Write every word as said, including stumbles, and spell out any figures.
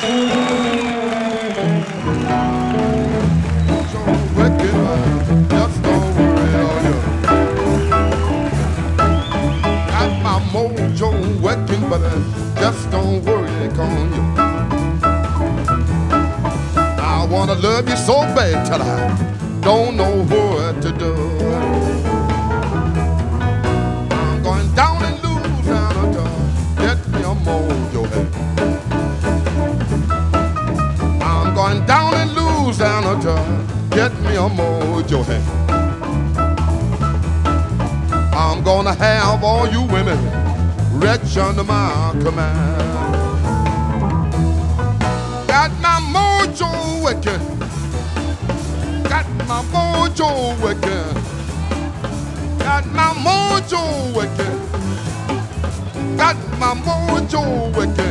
Just don't worry, oh, yeah. Got my mojo working, but uh, just don't worry, on you. I wanna love you so bad till I don't know what to do. I'm going down in Louisiana to get me a mojo head. I'm going down in Louisiana to get me a mojo head. I'm gonna have all you women rich under my command. Got my mojo wicked. Got my mojo wicked. Got my mojo wicked. Got my mojo wicked.